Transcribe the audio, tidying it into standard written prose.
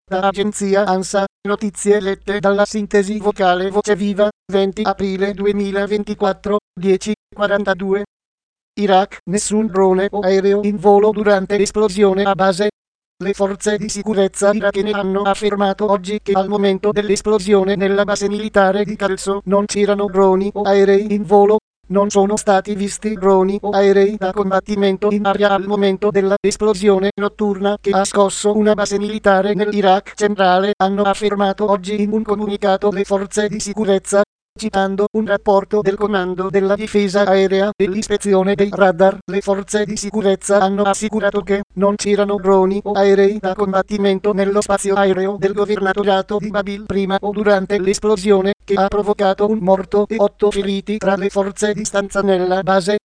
Da agenzia ANSA, notizie lette dalla sintesi vocale Voce Viva, 20 aprile 2024, 10:42. Iraq, nessun drone o aereo in volo durante l'esplosione a base. Le forze di sicurezza irachene hanno affermato oggi che al momento dell'esplosione nella base militare di Kelso non c'erano droni o aerei in volo. Non sono stati visti droni o aerei da combattimento in aria al momento dell'esplosione notturna che ha scosso una base militare nell'Iraq centrale, hanno affermato oggi in un comunicato le forze di sicurezza, citando un rapporto del Comando della Difesa Aerea e l'ispezione dei radar. Le forze di sicurezza hanno assicurato che non c'erano droni o aerei da combattimento nello spazio aereo del governatorato di Babil prima o durante l'esplosione, che ha provocato un morto e 8 feriti tra le forze di stanza nella base.